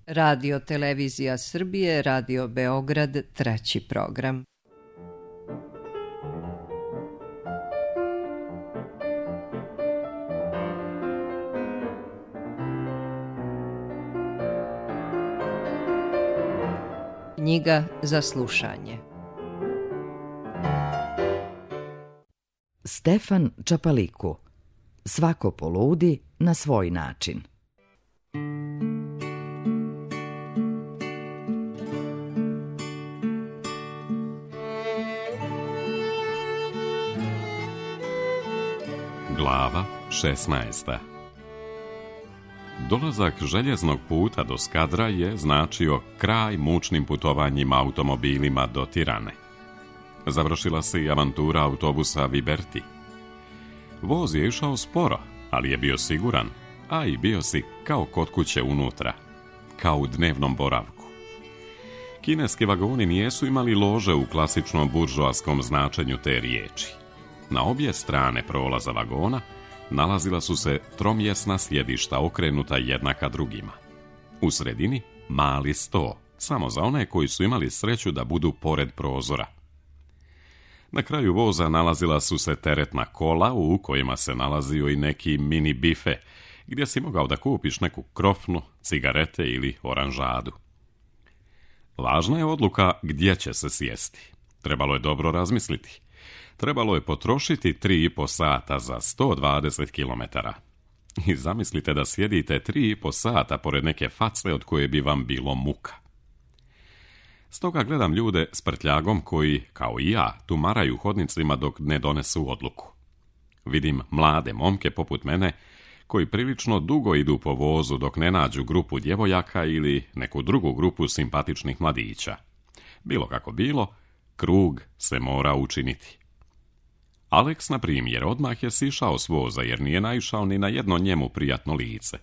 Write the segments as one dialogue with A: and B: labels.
A: Radio Televizija Srbije, Radio Beograd, 3. program. Knjiga za slušanje.
B: Stefan Čapaliku. Svako poludi na svoj način.
C: Glava 16. Dolazak željeznog puta do Skadra je značio kraj mučnim putovanjima automobilima do Tirane. Završila se i avantura autobusa Viberti. Voz je išao sporo, ali je bio siguran, a i bio si kao kod kuće unutra, kao u dnevnom boravku. Kineski vagoni nijesu imali lože u klasičnom buržoaskom značenju te riječi. Na obje strane prolaza vagona nalazila su se tromjesna sjedišta okrenuta jedna ka drugima. U sredini mali sto, samo za one koji su imali sreću da budu pored prozora. Na kraju voza nalazila su se teretna kola u kojima se nalazio i neki mini bife, gdje si mogao da kupiš neku krofnu, cigarete ili oranžadu. Važna je odluka gdje će se sjesti. Trebalo je dobro razmisliti. Trebalo je potrošiti 3,5 sata za 120 km. I zamislite da sjedite 3,5 sata pored neke face od koje bi vam bilo muka. Stoga gledam ljude s prtljagom koji, kao i ja, tumaraju hodnicima dok ne donesu odluku. Vidim mlade momke poput mene koji prilično dugo idu po vozu dok ne nađu grupu djevojaka ili neku drugu grupu simpatičnih mladića. Bilo kako bilo, krug se mora učiniti. Alex, na primjer, odmah je sišao s voza jer nije naišao ni na jedno njemu prijatno lice.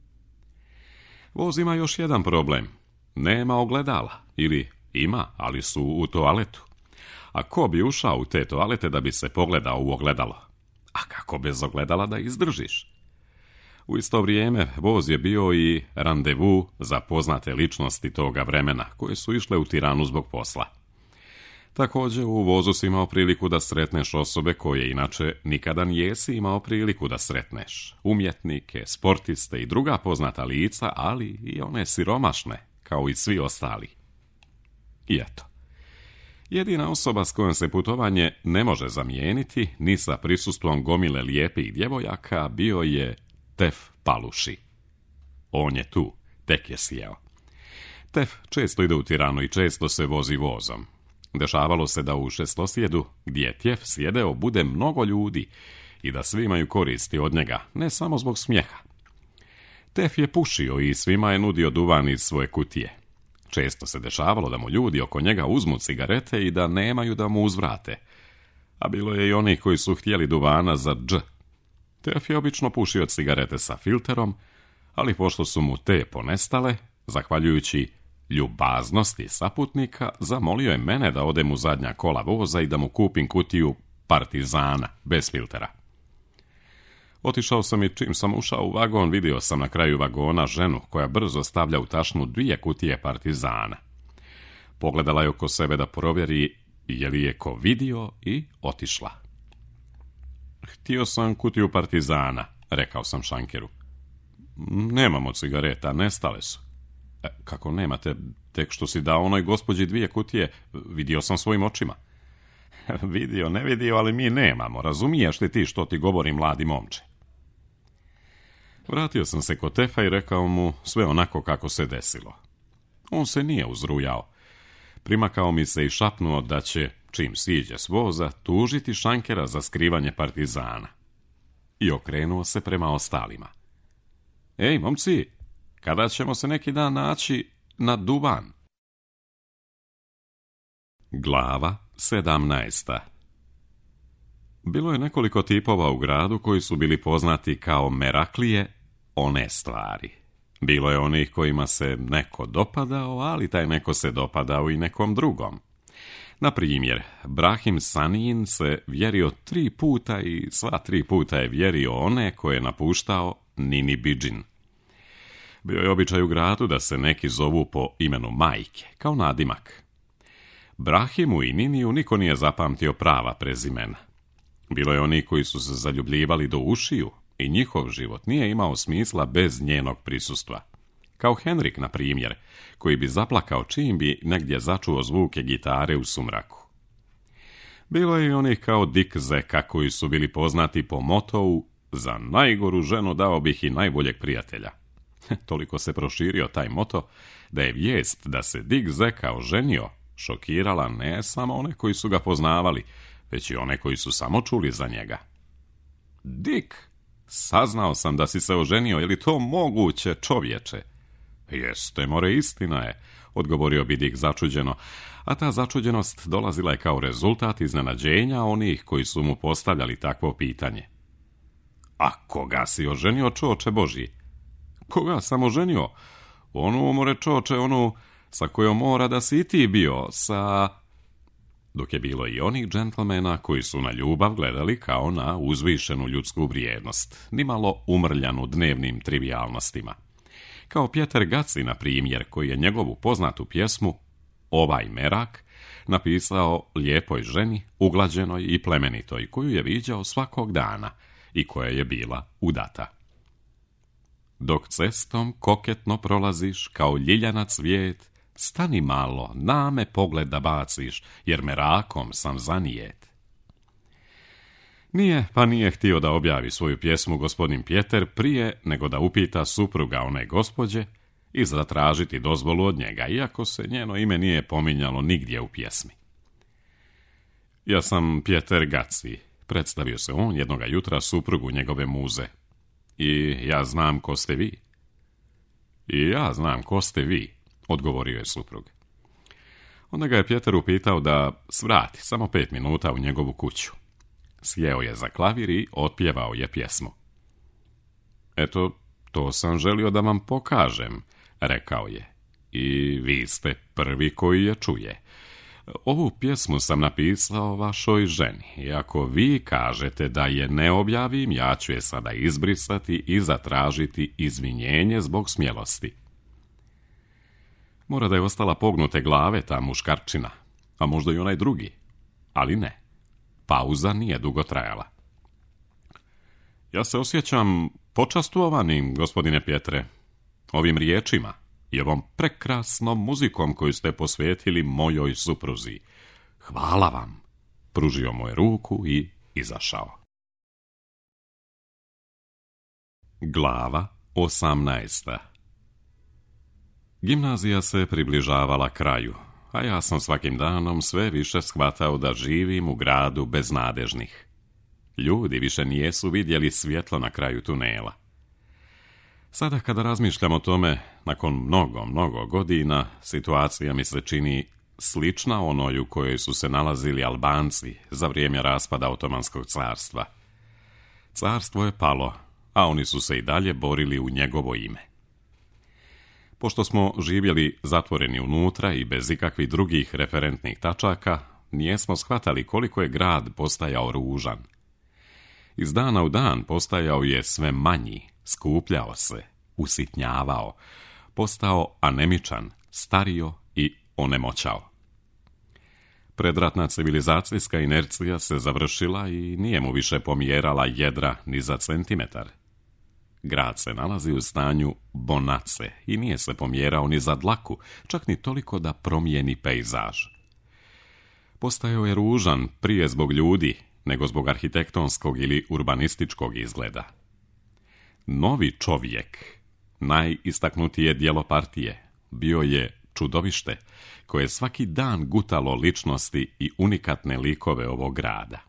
C: Voz ima još jedan problem. Nema ogledala, ili ima, ali su u toaletu. A ko bi ušao u te toalete da bi se pogledao u ogledalo? A kako bez ogledala da izdržiš? U isto vrijeme voz je bio i randevu za poznate ličnosti toga vremena, koje su išle u Tiranu zbog posla. Također u vozu si imao priliku da sretneš osobe koje inače nikada nijesi imao priliku da sretneš. Umjetnike, sportiste i druga poznata lica, ali i one siromašne, kao i svi ostali. I eto. Jedina osoba s kojom se putovanje ne može zamijeniti, ni sa prisustvom gomile lijepih djevojaka, bio je Tef Paluši. On je tu, tek je sjeo. Tef često ide u Tiranu i često se vozi vozom. Dešavalo se da u šestosjedu, gdje je Tjef sjedeo, bude mnogo ljudi i da svi imaju koristi od njega, ne samo zbog smijeha. Tef je pušio i svima je nudio duvan iz svoje kutije. Često se dešavalo da mu ljudi oko njega uzmu cigarete i da nemaju da mu uzvrate. A bilo je i onih koji su htjeli duvana za dž. Tef je obično pušio cigarete sa filterom, ali pošto su mu te ponestale, zahvaljujući ljubaznosti saputnika, zamolio je mene da odem u zadnja kola voza i da mu kupim kutiju Partizana, bez filtera. Otišao sam i čim sam ušao u vagon, vidio sam na kraju vagona ženu koja brzo stavlja u tašnu 2 kutije Partizana. Pogledala je oko sebe da provjeri je li je ko vidio i otišla. Htio sam kutiju Partizana, rekao sam šankeru. Nemamo cigareta, nestale su. Kako nemate, tek što si dao onoj gospođi 2 kutije, vidio sam svojim očima. Vidio, ne vidio, ali mi nemamo, razumiješ li ti što ti govori, mladi momče? Vratio sam se kod Tefa i rekao mu sve onako kako se desilo. On se nije uzrujao. Primakao mi se i šapnuo da će, čim siđe s voza, tužiti šankera za skrivanje Partizana. I okrenuo se prema ostalima. Ej, momci, kada ćemo se neki dan naći na duvan? Glava 17. Bilo je nekoliko tipova u gradu koji su bili poznati kao Meraklije, one stvari. Bilo je onih kojima se neko dopadao, ali taj neko se dopadao i nekom drugom. Na primjer, Brahim Sanijin se vjerio 3 puta i sva 3 puta je vjerio one koje je napuštao Nini Bidžin. Bio je običaj u gradu da se neki zovu po imenu majke, kao nadimak. Brahimu i Niniju niko nije zapamtio prava prezimena. Bilo je oni koji su se zaljubljivali do ušiju i njihov život nije imao smisla bez njenog prisustva. Kao Henrik, na primjer, koji bi zaplakao čim bi negdje začuo zvuke gitare u sumraku. Bilo je i onih kao Dick Zeka koji su bili poznati po motovu za najgoru ženu dao bih i najboljeg prijatelja. Toliko se proširio taj moto da je vijest da se Dick Zeka oženio šokirala ne samo one koji su ga poznavali, već i one koji su samo čuli za njega. Dick, saznao sam da si se oženio, je li to moguće, čovječe? Jeste, more, istina je, odgovorio bi Dick začuđeno, a ta začuđenost dolazila je kao rezultat iznenađenja onih koji su mu postavljali takvo pitanje. A koga si oženio, čoče Božji? Koga sam oženio? Onu, more, čoče, onu sa kojom mora da si i ti bio, sa... Dok je bilo i onih džentlmena koji su na ljubav gledali kao na uzvišenu ljudsku vrijednost, nimalo umrljanu dnevnim trivijalnostima. Kao Pjeter Gaci, na primjer, koji je njegovu poznatu pjesmu Ovaj merak napisao lijepoj ženi, uglađenoj i plemenitoj, koju je viđao svakog dana i koja je bila udata. Dok cestom koketno prolaziš kao ljiljana cvijet, stani malo, na me pogled da baciš, jer merakom sam zanijet. Nije htio da objavi svoju pjesmu gospodin Pjeter prije nego da upita supruga one gospođe i zatražiti dozvolu od njega, iako se njeno ime nije pominjalo nigdje u pjesmi. Ja sam Pjeter Gaci, predstavio se on jednoga jutra suprugu njegove muze. I ja znam ko ste vi. I ja znam ko ste vi, odgovorio je suprug. Onda ga je Pjeter upitao da svrati samo 5 minuta u njegovu kuću. Sjeo je za klavir i otpjevao je pjesmu. Eto, to sam želio da vam pokažem, rekao je. I vi ste prvi koji je čuje. Ovu pjesmu sam napisao vašoj ženi i ako vi kažete da je ne objavim, ja ću je sada izbrisati i zatražiti izvinjenje zbog smjelosti. Mora da je ostala pognute glave ta muškarčina, a možda i onaj drugi, ali ne. Pauza nije dugo trajala. Ja se osjećam počastovanim, gospodine Pjetre, ovim riječima i ovom prekrasnom muzikom koju ste posvetili mojoj supruzi. Hvala vam, pružio mu je ruku i izašao. Glava 18. Gimnazija se približavala kraju, a ja sam svakim danom sve više shvatao da živim u gradu beznadežnih. Ljudi više nijesu vidjeli svjetlo na kraju tunela. Sada kada razmišljam o tome, nakon mnogo godina, situacija mi se čini slična onoj u kojoj su se nalazili Albanci za vrijeme raspada Otomanskog carstva. Carstvo je palo, a oni su se i dalje borili u njegovo ime. Pošto smo živjeli zatvoreni unutra i bez ikakvih drugih referentnih tačaka, nijesmo shvatali koliko je grad postajao ružan. Iz dana u dan postajao je sve manji, skupljao se, usitnjavao, postao anemičan, stario i onemoćao. Predratna civilizacijska inercija se završila i nije mu više pomjerala jedra ni za centimetar. Grad se nalazi u stanju bonace i nije se pomjerao ni za dlaku, čak ni toliko da promijeni pejzaž. Postajao je ružan prije zbog ljudi, nego zbog arhitektonskog ili urbanističkog izgleda. Novi čovjek, najistaknutije djelo partije, bio je čudovište koje svaki dan gutalo ličnosti i unikatne likove ovog grada.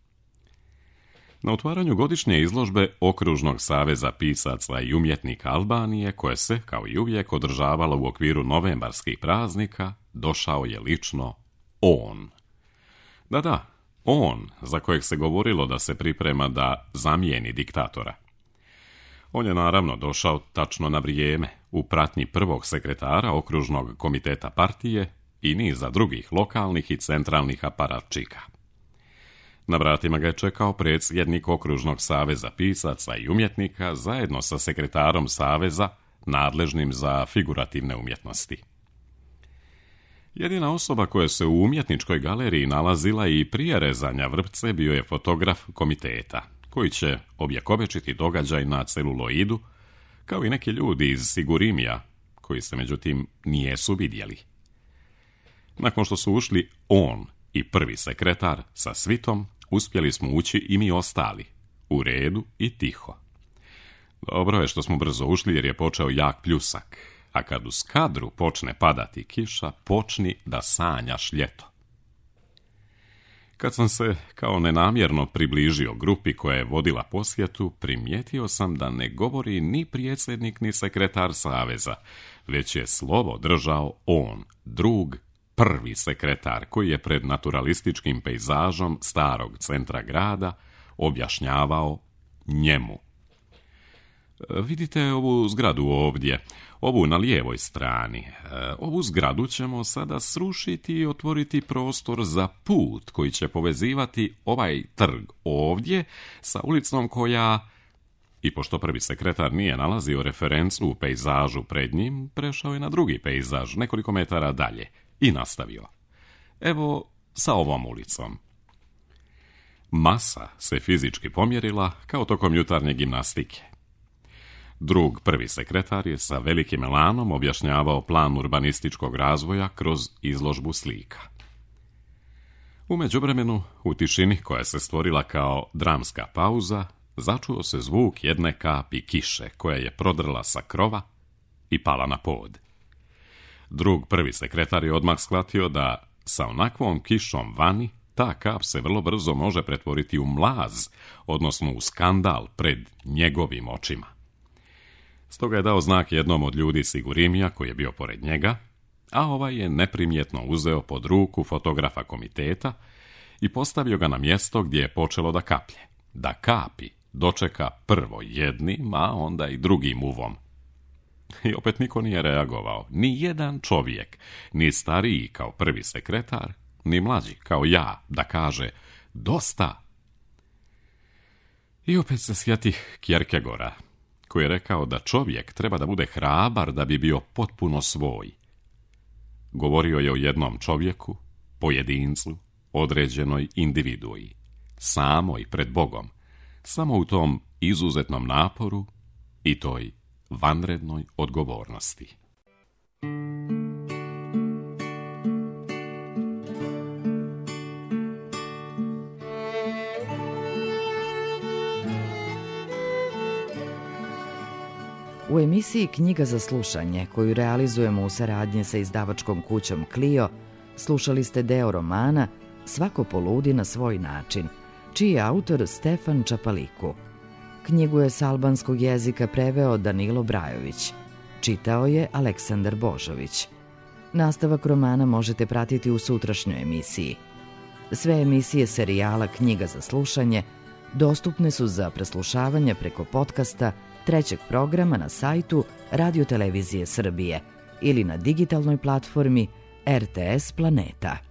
C: Na otvaranju godišnje izložbe Okružnog saveza pisaca i umjetnika Albanije, koje se, kao i uvijek, održavalo u okviru novembarskih praznika, došao je lično on. Da, on, za kojeg se govorilo da se priprema da zamijeni diktatora. On je naravno došao tačno na vrijeme, u pratnji prvog sekretara Okružnog komiteta partije i niza drugih lokalnih i centralnih aparatčika. Na vratima ga je čekao predsjednik Okružnog saveza pisaca i umjetnika zajedno sa sekretarom saveza, nadležnim za figurativne umjetnosti. Jedina osoba koja se u umjetničkoj galeriji nalazila i prije rezanja vrpce bio je fotograf komiteta, koji će objekovečiti događaj na celuloidu, kao i neki ljudi iz Sigurimija, koji se međutim nijesu vidjeli. Nakon što su ušli on i prvi sekretar sa svitom, uspjeli smo ući i mi ostali, u redu i tiho. Dobro je što smo brzo ušli jer je počeo jak pljusak, a kad uz kadru počne padati kiša, počni da sanjaš ljeto. Kad sam se kao nenamjerno približio grupi koja je vodila posjetu, primijetio sam da ne govori ni predsjednik ni sekretar saveza, već je slovo držao on, drug, prvi sekretar, koji je pred naturalističkim pejzažom starog centra grada objašnjavao njemu. Vidite ovu zgradu ovdje, ovu na lijevoj strani. Ovu zgradu ćemo sada srušiti i otvoriti prostor za put koji će povezivati ovaj trg ovdje sa ulicom koja... I pošto prvi sekretar nije nalazio referencu u pejzažu pred njim, prešao je na drugi pejzaž nekoliko metara dalje i nastavio. Evo sa ovom ulicom. Masa se fizički pomjerila kao tokom jutarnje gimnastike. Drug prvi sekretar je sa velikim elanom objašnjavao plan urbanističkog razvoja kroz izložbu slika. U međuvremenu, u tišini koja se stvorila kao dramska pauza, začuo se zvuk jedne kapi kiše koja je prodrla sa krova i pala na pod. Drug prvi sekretar je odmah shvatio da sa onakvom kišom vani ta kap se vrlo brzo može pretvoriti u mlaz, odnosno u skandal pred njegovim očima. Stoga je dao znak jednom od ljudi Sigurimija koji je bio pored njega, a ovaj je neprimjetno uzeo pod ruku fotografa komiteta i postavio ga na mjesto gdje je počelo da kaplje. Da kapi dočeka prvo jednim, a onda i drugim uvom. I opet niko nije reagovao, ni jedan čovjek, ni stariji kao prvi sekretar, ni mlađi kao ja, da kaže dosta. I opet se sjetih Kierkegaarda, koji je rekao da čovjek treba da bude hrabar da bi bio potpuno svoj. Govorio je o jednom čovjeku, pojedincu, određenoj individui, samoj pred Bogom, samo u tom izuzetnom naporu i toj vanrednoj odgovornosti.
B: U emisiji Knjiga za slušanje, koju realizujemo u saradnji sa izdavačkom kućom Clio, slušali ste deo romana Svako poludi na svoj način, čiji je autor Stefan Čapaliku. Knjigu je s albanskog jezika preveo Danilo Brajović. Čitao je Aleksandar Božović. Nastavak romana možete pratiti u sutrašnjoj emisiji. Sve emisije serijala Knjiga za slušanje dostupne su za preslušavanje preko podcasta trećeg programa na sajtu Radio Televizije Srbije ili na digitalnoj platformi RTS Planeta.